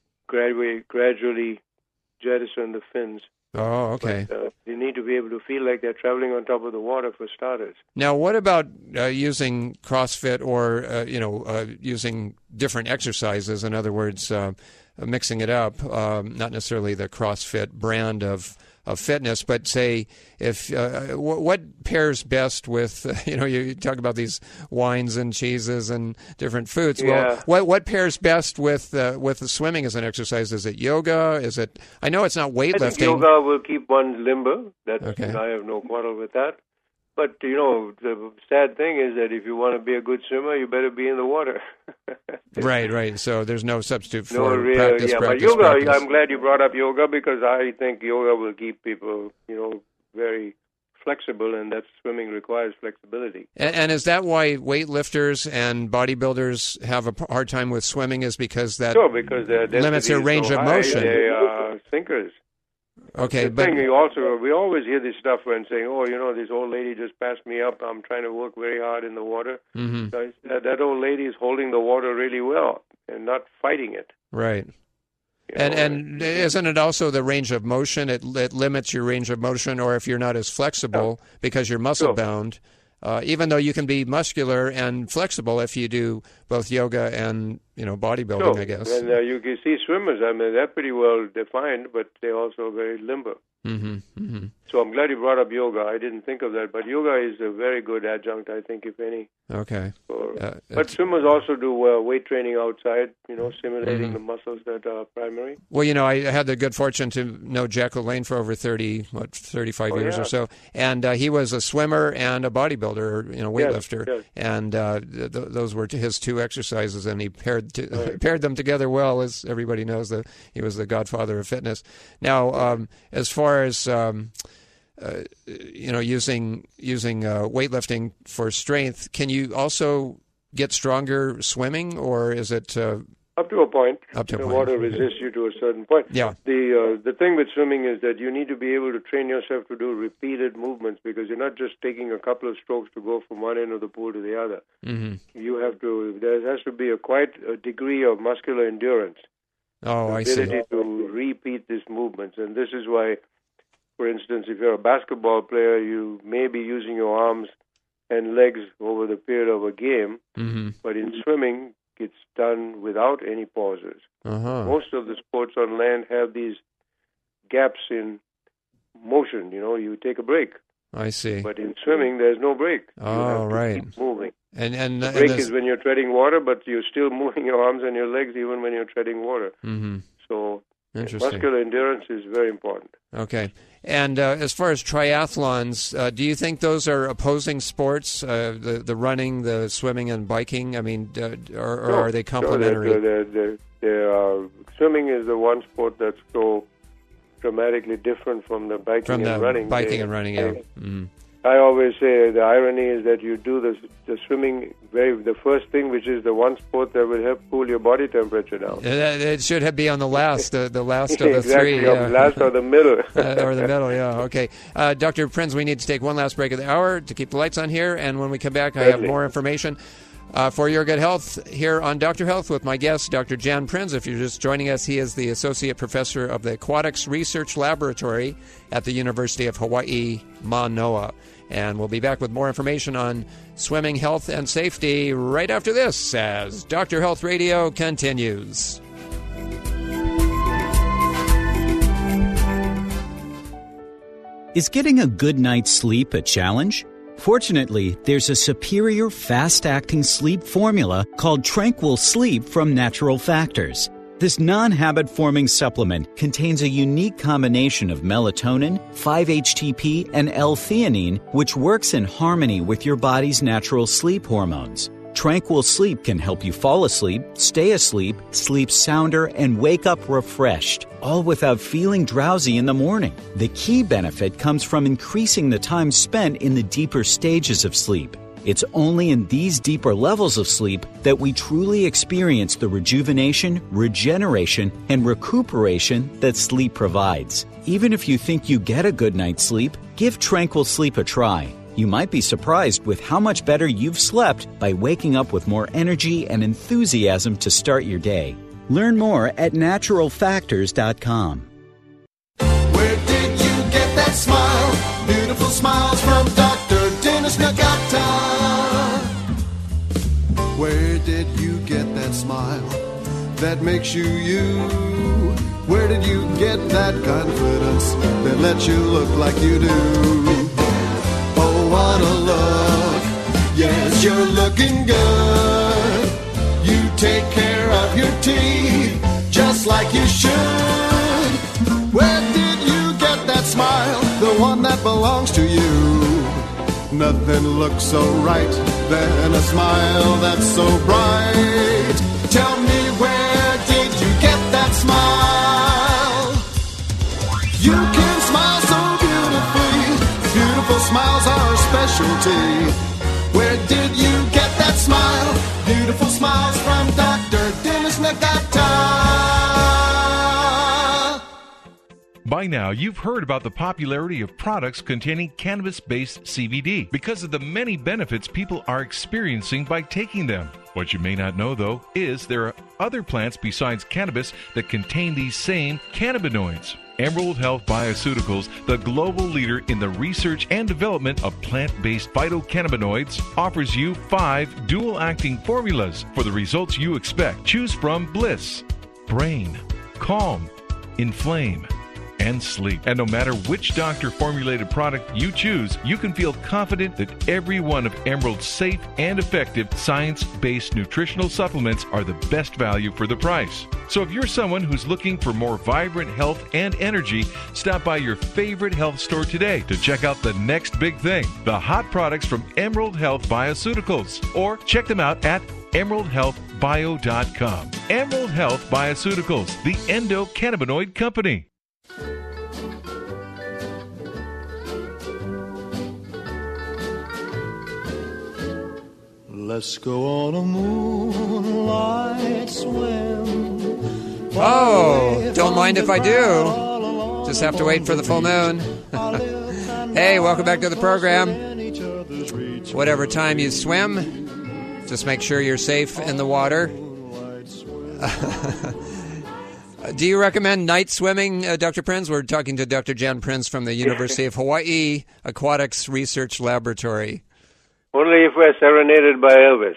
gradually jettison the fins. Oh, okay. But, they need to be able to feel like they're traveling on top of the water, for starters. Now, what about using CrossFit or, using different exercises? In other words, mixing it up, not necessarily the CrossFit brand of fitness, but say if what pairs best with you talk about these wines and cheeses and different foods. Yeah. Well, what pairs best with the swimming as an exercise? Is it yoga? Is it? I know it's not weightlifting. I think yoga will keep one limber. I have no quarrel with that. But, you know, the sad thing is that if you want to be a good swimmer, you better be in the water. Right. So there's no substitute for practice. But yoga, I'm glad you brought up yoga because I think yoga will keep people, you know, very flexible, and that swimming requires flexibility. And is that why weightlifters and bodybuilders have a hard time with swimming, is because that because their limits their range of motion? They are thinkers. Okay, but we always hear this stuff when saying, "Oh, you know, this old lady just passed me up. I'm trying to work very hard in the water." Mm-hmm. That old lady is holding the water really well and not fighting it. Right. And isn't it also the range of motion? It limits your range of motion, or if you're not as flexible because you're muscle bound. Even though you can be muscular and flexible if you do both yoga and bodybuilding, I guess. And you can see swimmers. I mean, they're pretty well defined, but they're also very limber. Mm-hmm. Mm-hmm. So I'm glad you brought up yoga. I didn't think of that, but yoga is a very good adjunct, I think, if any. Okay. But swimmers also do weight training outside, simulating the muscles that are primary. Well, I had the good fortune to know Jack LaLanne for over 35 years or so, and he was a swimmer and a bodybuilder, weightlifter, yes. And those were his two exercises, and he paired them together well, as everybody knows. He was the godfather of fitness. Now, as far as using weightlifting for strength, can you also get stronger swimming, or is it up to a point? Up to a point. Water resists you to a certain point. Yeah. The thing with swimming is that you need to be able to train yourself to do repeated movements, because you're not just taking a couple of strokes to go from one end of the pool to the other. Mm-hmm. There has to be quite a degree of muscular endurance. Oh, I see. Ability to repeat these movements, and this is why, for instance, if you're a basketball player, you may be using your arms and legs over the period of a game, mm-hmm. but in swimming, it's done without any pauses. Uh-huh. Most of the sports on land have these gaps in motion. You take a break. I see. But in swimming, there's no break. Oh, right. Keep moving. And the break is when you're treading water, but you're still moving your arms and your legs even when you're treading water. Mm-hmm. So interesting. Muscular endurance is very important. Okay. And as far as triathlons, do you think those are opposing sports, the running, the swimming, and biking? I mean, or are they complementary? Swimming is the one sport that's so dramatically different from the biking and running. And running, yeah. Mm-hmm. I always say the irony is that you do the swimming the first thing, which is the one sport that will help cool your body temperature down. It should be on the last, the last of the exactly, three. The last or the middle. Or the middle, yeah. Okay. Dr. Prinz, we need to take one last break of the hour to keep the lights on here, and when we come back, I have more information for your good health here on Dr. Health with my guest, Dr. Jan Prinz. If you're just joining us, he is the Associate Professor of the Aquatics Research Laboratory at the University of Hawaii, Manoa. And we'll be back with more information on swimming health and safety right after this as Dr. Health Radio continues. Is getting a good night's sleep a challenge? Fortunately, there's a superior fast-acting sleep formula called Tranquil Sleep from Natural Factors. This non-habit-forming supplement contains a unique combination of melatonin, 5-HTP, and L-theanine, which works in harmony with your body's natural sleep hormones. Tranquil Sleep can help you fall asleep, stay asleep, sleep sounder, and wake up refreshed, all without feeling drowsy in the morning. The key benefit comes from increasing the time spent in the deeper stages of sleep. It's only in these deeper levels of sleep that we truly experience the rejuvenation, regeneration, and recuperation that sleep provides. Even if you think you get a good night's sleep, give Tranquil Sleep a try. You might be surprised with how much better you've slept by waking up with more energy and enthusiasm to start your day. Learn more at naturalfactors.com. Where did you get that smile? Beautiful smiles from Dr. Dennis Nagata. Where did you get that smile that makes you you? Where did you get that confidence that lets you look like you do? Oh, what a look. Yes, you're looking good. You take care of your teeth just like you should. Where did you get that smile? The one that belongs to you. Nothing looks so right than a smile that's so bright. Tell me, where did you get that smile? You can smile so beautifully. Beautiful smiles are a specialty. Where did you get that smile? Beautiful smiles from Dr. Dennis Nagata. By now, you've heard about the popularity of products containing cannabis-based CBD because of the many benefits people are experiencing by taking them. What you may not know, though, is there are other plants besides cannabis that contain these same cannabinoids. Emerald Health Bioceuticals, the global leader in the research and development of plant-based phytocannabinoids, offers you 5 dual-acting formulas for the results you expect. Choose from Bliss, Brain, Calm, Inflame, and Sleep. And no matter which doctor-formulated product you choose, you can feel confident that every one of Emerald's safe and effective science-based nutritional supplements are the best value for the price. So if you're someone who's looking for more vibrant health and energy, stop by your favorite health store today to check out the next big thing, the hot products from Emerald Health Bioceuticals. Or check them out at emeraldhealthbio.com. Emerald Health Bioceuticals, the endocannabinoid company. Let's go on a moonlight swim. Oh, don't mind if I do. Just have to wait for the full moon. Hey, welcome back to the program. Whatever time you swim, just make sure you're safe in the water. Do you recommend night swimming, Dr. Prinz? We're talking to Dr. Jan Prinz from the University of Hawaii Aquatics Research Laboratory. Only if we're serenaded by Elvis.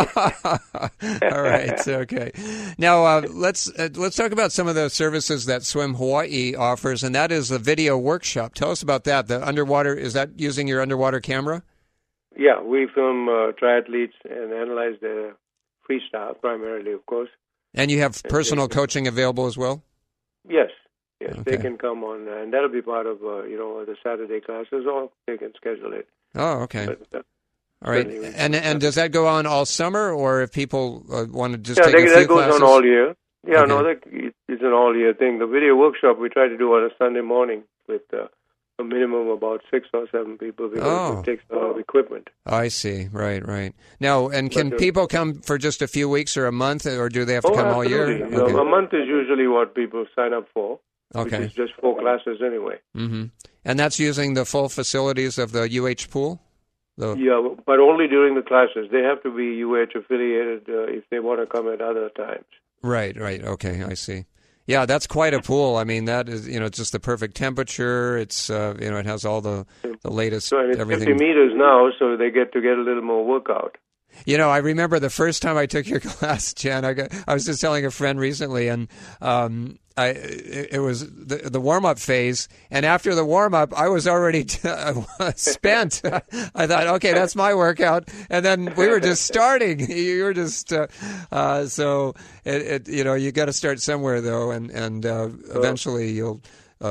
All right, okay. Now let's talk about some of the services that Swim Hawaii offers, and that is the video workshop. Tell us about that. The underwater, is that using your underwater camera? Yeah, we film triathletes and analyze their freestyle primarily, of course. And you have personal coaching available as well? Yes. Yes, Okay. they can come on, and that'll be part of the Saturday classes, or they can schedule it. Oh, okay. But, all right. And does that go on all summer, or if people want to just take a few that goes classes? on all year. Yeah, Okay. It's an all-year thing. The video workshop we try to do on a Sunday morning with a minimum of about 6 or 7 people because it takes a lot of equipment. I see. Right. Now, and can people come for just a few weeks or a month, or do they have to come all year? Absolutely. A month is usually what people sign up for. Okay. Which is just 4 classes anyway. Mm-hmm. And that's using the full facilities of the UH pool? Yeah, but only during the classes. They have to be UH affiliated if they want to come at other times. Right. Okay, I see. Yeah, that's quite a pool. I mean, that is, it's just the perfect temperature. It's, it has all the latest So and it's everything. 50 meters now, so they get to get a little more workout. I remember the first time I took your class, Jan. I was just telling a friend recently, and it was the warm-up phase, and after the warm-up, I was already spent. I thought, okay, that's my workout, and then we were just starting. You were just so you got to start somewhere though, and eventually you'll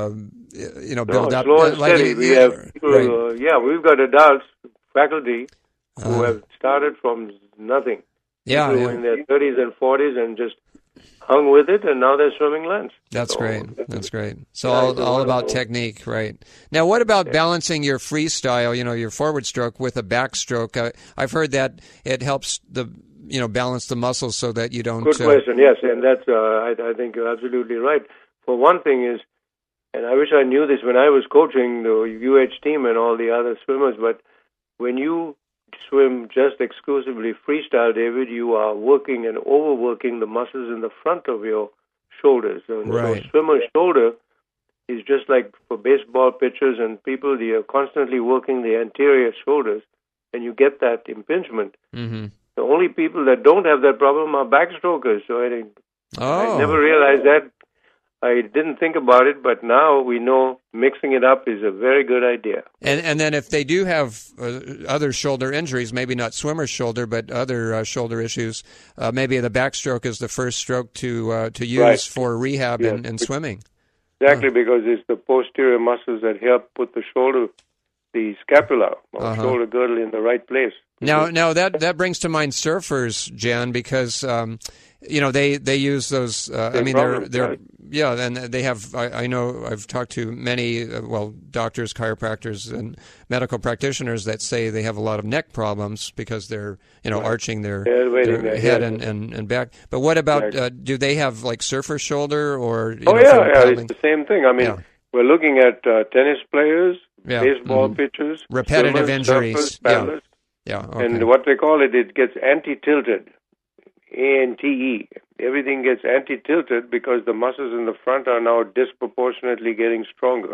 build up. Slow and steady. We have people, we've got adults, faculty who have started from nothing. Yeah, people in their 30s and 40s and just hung with it, and now they're swimming lanes. That's great. So all about technique, right? Now, what about balancing your freestyle, your forward stroke with a backstroke? I've heard that it helps balance the muscles so that you don't... Good question, yes, and that's, I think you're absolutely right. For one thing is, and I wish I knew this when I was coaching the UH team and all the other swimmers, but when you swim just exclusively freestyle, David, you are working and overworking the muscles in the front of your shoulders. And so swimmer's shoulder is just like for baseball pitchers and people, you're constantly working the anterior shoulders, and you get that impingement. Mm-hmm. The only people that don't have that problem are backstrokers. So I never realized that. I didn't think about it, but now we know mixing it up is a very good idea. And then if they do have other shoulder injuries, maybe not swimmer's shoulder, but other shoulder issues, maybe the backstroke is the first stroke to use for rehab in swimming. Exactly, because it's the posterior muscles that help put the shoulder the scapula or shoulder girdle in the right place. Now that brings to mind surfers, Jan, because they use those. I mean, they're and they have. I know I've talked to many doctors, chiropractors, and medical practitioners that say they have a lot of neck problems because they're arching their head and back. But what about do they have like surfer shoulder or? It's the same thing. I mean, we're looking at tennis players, baseball pitchers, repetitive swimmers, injuries, surfers, paddlers. Okay. And what they call it gets anti-tilted. ANTE. Everything gets anti-tilted because the muscles in the front are now disproportionately getting stronger.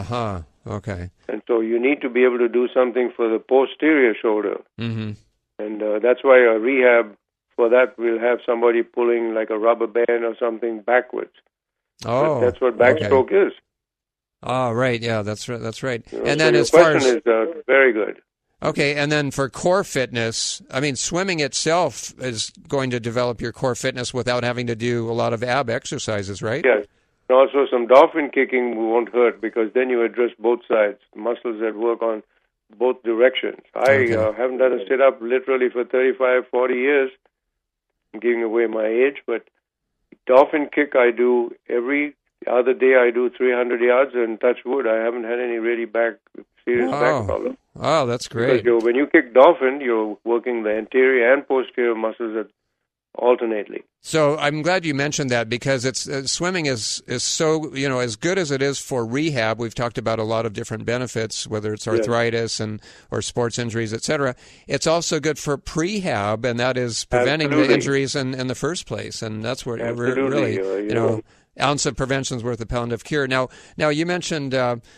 Okay. And so you need to be able to do something for the posterior shoulder. Mm-hmm. And that's why a rehab for that will have somebody pulling like a rubber band or something backwards. Oh, that's what backstroke is. Oh, right. Yeah, that's right. And then as far as your question is very good. Okay, and then for core fitness, I mean, swimming itself is going to develop your core fitness without having to do a lot of ab exercises, right? Yes. And also some dolphin kicking won't hurt because then you address both sides, muscles that work on both directions. I haven't done a sit-up literally for 35, 40 years. I'm giving away my age, but dolphin kick I do every other day. I do 300 yards, and touch wood, I haven't had any really serious back problem. Oh, that's great. Because when you kick dolphin, you're working the anterior and posterior muscles alternately. So I'm glad you mentioned that because it's swimming is so, as good as it is for rehab. We've talked about a lot of different benefits, whether it's arthritis or sports injuries, etc. It's also good for prehab, and that is preventing the injuries in the first place. And that's where really, ounce of prevention is worth a pound of cure. Now you mentioned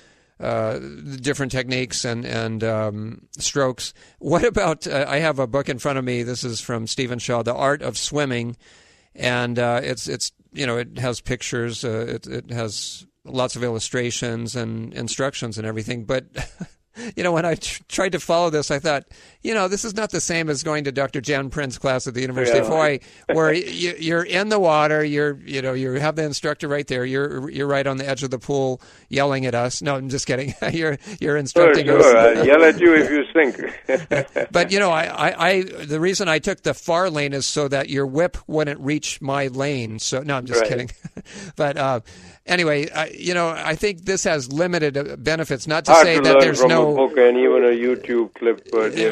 different techniques and strokes. What about, I have a book in front of me. This is from Stephen Shaw, The Art of Swimming. And it's it has pictures. It has lots of illustrations and instructions and everything. But when I tried to follow this, I thought, this is not the same as going to Dr. Jan Prin's class at the University of Hawaii, where you're in the water, you have the instructor right there, you're right on the edge of the pool yelling at us. No, I'm just kidding. You're instructing us. I'll yell at you if you sink. But I the reason I took the far lane is so that your whip wouldn't reach my lane. So no, I'm just kidding. But anyway, I think this has limited benefits. Not to say that there's no book and even a YouTube clip.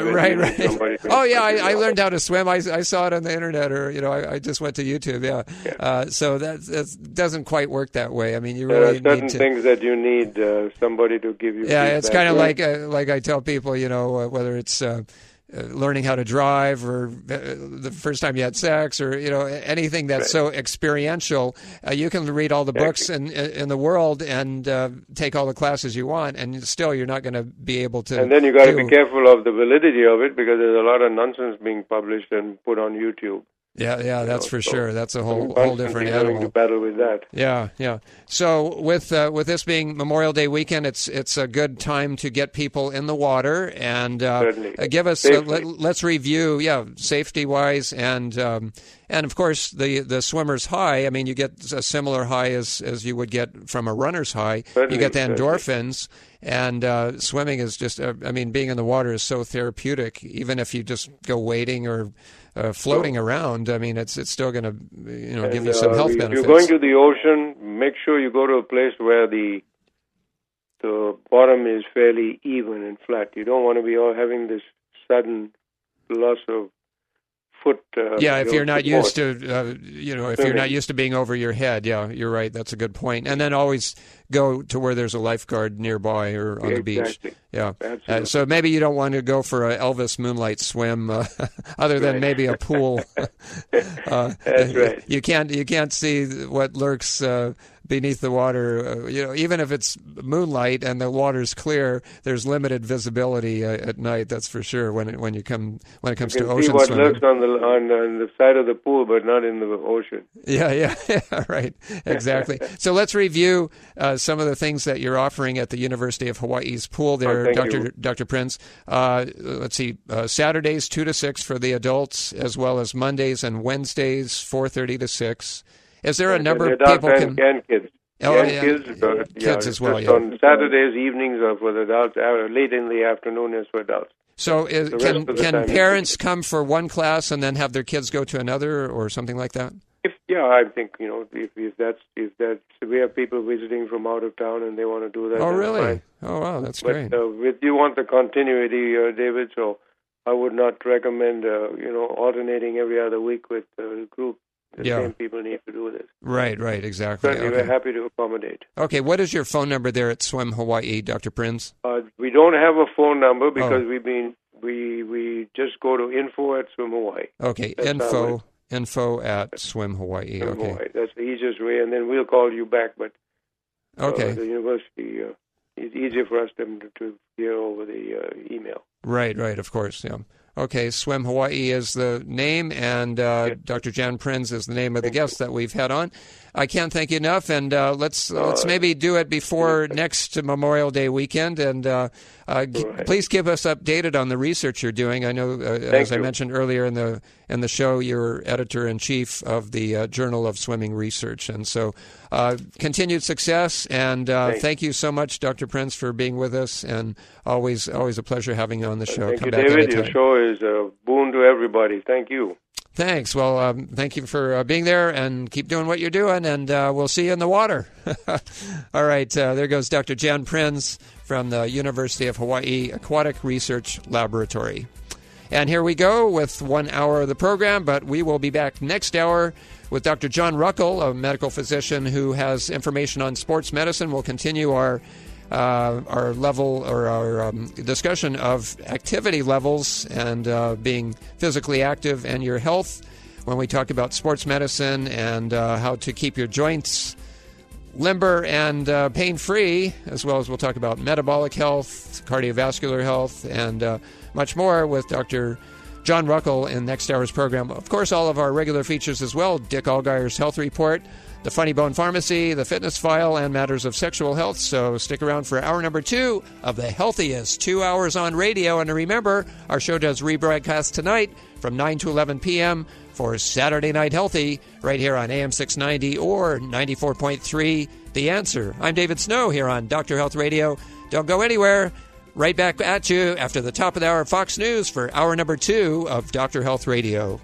Right. Oh yeah, I learned how to swim. I saw it on the internet, or I just went to YouTube. Yeah. So that doesn't quite work that way. I mean, you really there are certain need to, things that you need somebody to give you. Yeah, feedback. It's kind of like I tell people, whether it's learning how to drive or the first time you had sex or anything that's so experiential. You can read all the books in the world and take all the classes you want, and still you're not going to be able to. And then you got to be careful of the validity of it because there's a lot of nonsense being published and put on YouTube. Yeah, that's for sure. That's a whole different having animal. to battle with that. Yeah. So with this being Memorial Day weekend, it's a good time to get people in the water and give us. Let's review. Safety wise and of course the swimmer's high. I mean, you get a similar high as you would get from a runner's high. You get the endorphins. And swimming is just, being in the water is so therapeutic. Even if you just go wading or floating around, it's still going to, give you some health benefits. If you're going to the ocean, make sure you go to a place where the bottom is fairly even and flat. You don't want to be all having this sudden loss of foot. If you're not used to, if you're not used to being over your head, you're right. That's a good point. And then always go to where there's a lifeguard nearby or on the beach. Yeah. So maybe you don't want to go for a Elvis moonlight swim, other than maybe a pool. That's right. You can't see what lurks beneath the water. Even if it's moonlight and the water's clear, there's limited visibility at night. That's for sure. When it comes to ocean see what swimming. lurks on the side of the pool, but not in the ocean. Yeah, right, exactly. So let's review some of the things that you're offering at the University of Hawaii's pool there, Dr. Prinz. Let's see, Saturdays 2 to 6 for the adults, as well as Mondays and Wednesdays 4:30 to 6. Is there a number of people and kids? Kids as well, just on Saturdays, evenings are for the adults, late in the afternoon is for adults. So can parents come for one class and then have their kids go to another or something like that? I think, if that's we have people visiting from out of town and they want to do that. Oh, really? Fine. Oh, wow, that's great. great. You want the continuity, David, so I would not recommend, alternating every other week with a group. The same people need to do this. Right, exactly. Certainly, we're happy to accommodate. Okay, what is your phone number there at Swim Hawaii, Dr. Prinz? We don't have a phone number because we just go to info@Swim Hawaii. Okay, info at Swim Hawaii. Swim Okay, Hawaii. That's the easiest way, and then we'll call you back. But the university, it's easier for us to hear over the email. Right, of course, yeah. Okay, Swim Hawaii is the name, and Dr. Jan Prinz is the name of the guest that we've had on. I can't thank you enough, and let's maybe do it before next Memorial Day weekend, and please keep us updated on the research you're doing. I know, as I mentioned earlier in the show, you're editor-in-chief of the Journal of Swimming Research, and so continued success, and thank you so much, Dr. Prinz, for being with us, and always a pleasure having you on the show. Thank you, David. Your show is a boon to everybody. Thank you. Thanks. Well, thank you for being there, and keep doing what you're doing, and we'll see you in the water. All right, there goes Dr. Jan Prinz from the University of Hawaii Aquatic Research Laboratory. And here we go with 1 hour of the program, but we will be back next hour with Dr. John Ruckel, a medical physician who has information on sports medicine. We'll continue our level or our discussion of activity levels and being physically active and your health when we talk about sports medicine and how to keep your joints limber and pain-free, as well as we'll talk about metabolic health, cardiovascular health, and much more with Dr. John Ruckel in next hour's program. Of course, all of our regular features as well, Dick Allgire's Health Report, the Funny Bone Pharmacy, the Fitness File, and matters of sexual health. So stick around for hour number 2 of the healthiest 2 hours on radio. And remember, our show does rebroadcast tonight from 9 to 11 p.m. for Saturday Night Healthy right here on AM 690 or 94.3 The Answer. I'm David Snow here on Dr. Health Radio. Don't go anywhere. Right back at you after the top of the hour of Fox News for hour number 2 of Dr. Health Radio.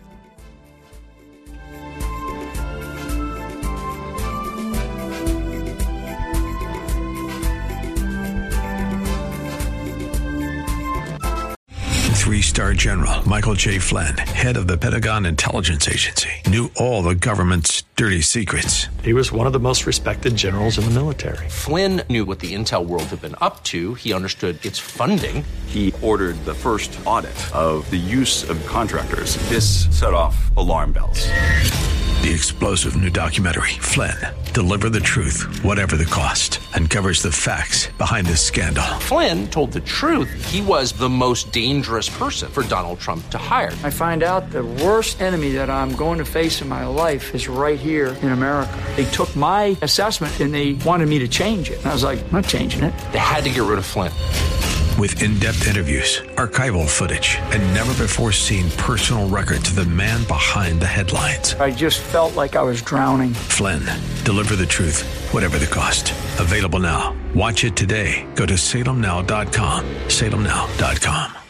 Three-star General Michael J. Flynn, head of the Pentagon Intelligence Agency, knew all the government's dirty secrets. He was one of the most respected generals in the military. Flynn knew what the intel world had been up to. He understood its funding. He ordered the first audit of the use of contractors. This set off alarm bells. The explosive new documentary, Flynn, Deliver the Truth, Whatever the Cost, uncovers the facts behind this scandal. Flynn told the truth. He was the most dangerous person for Donald Trump to hire. I find out the worst enemy that I'm going to face in my life is right here in America. They took my assessment and they wanted me to change it. And I was like, I'm not changing it. They had to get rid of Flynn. With in-depth interviews, archival footage, and never-before-seen personal records of the man behind the headlines. I just felt like I was drowning. Flynn, Deliver the Truth, Whatever the Cost. Available now. Watch it today. Go to salemnow.com. salemnow.com.